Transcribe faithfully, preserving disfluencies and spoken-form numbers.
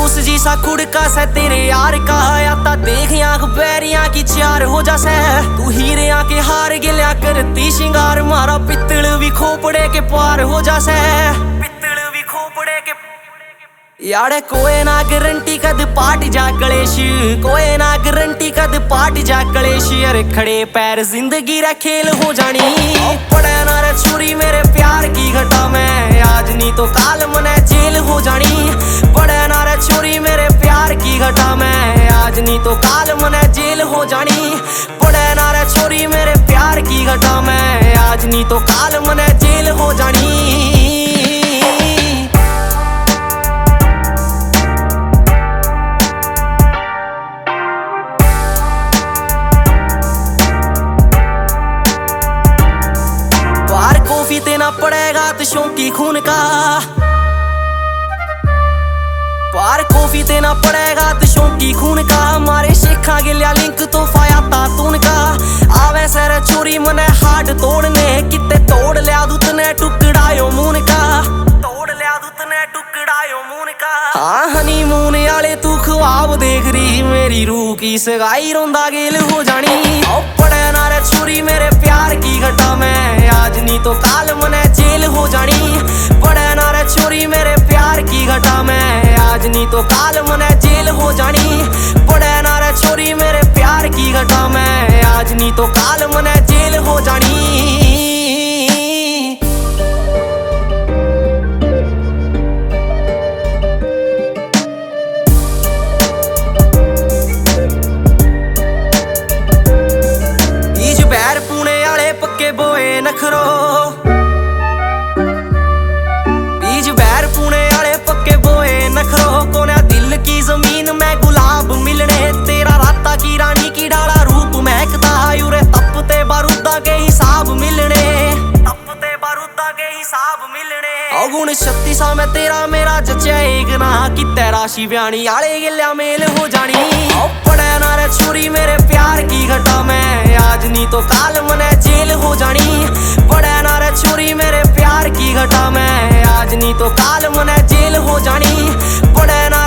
खड़ूस जी सा खुड़का से तेरे यार का आता देख आंख बैरिया की चार हो जा से तू हीरे के हार गिल्या करती शिंगार मारा पित्तल भी खोपड़े के पार हो जा से पित्तल भी खोपड़े के यारे कोई ना गारंटी कद पाट जा कलेश कोई ना गारंटी कद पाट जा कलेश अरे खड़े पैर जिंदगी रे खेल हो जानी पड़े ना रे छुरी मेरे प्यार की घटा में आज नहीं तो काल मने जेल हो जानी पड़े ना रे छुरी मेरे प्यार की घटा में आज नहीं तो काल मने जेल हो जानी पड़े ना रे छुरी मेरे प्यार की घटा में आज नहीं तो काल मने जेल हो जानी। कॉफी देना पड़ेगा तो शौकी खून का पार कॉफी देना पड़ेगा तो शौकी खून का मारे शेखा गिल्या लिंक तो फाया तातून का आवे सर चोरी मने हाथ तोड़ने किते तोड़ लिया दूतने टुकड़ायो मून का तोड़ लिया दूतने टुकड़ायो मून का हाँ हनीमून आले तू ख्वाब देख रही मेरी रूह की सगाई रोंदा गेल हो जानी पड़े ना रे छुरी मेरे प्यार की घटा में आज नहीं तो काल मने जेल हो जानी पड़े ना रे छुरी मेरे प्यार की घटा में आज नहीं तो काल मने जेल हो जानी पड़े ना रे छुरी मेरे प्यार की घटा में आज नहीं तो काल मने जेल हो जानी। बोए नखरो बीज बैर पुणे आले पक्के बोए नखरो कोने दिल की जमीन में गुलाब मिलने तेरा राता की रानी की डाला रूप महकता यूरे तपते बारूदा के हिसाब मिलने तपते बारूदा के हिसाब मिलने अगुण शक्ति सा मैं तेरा मेरा जचे एक ना कि तेरा शिव्याणी आले गिल्या मेल हो जानी पड़े ना रे छुरी मेरे प्यार की घटा में आज नहीं तो काल मने जेल हो जानी पड़े ना रे छुरी मेरे प्यार की घटा में आज नहीं तो काल मने जेल हो जानी पड़े ना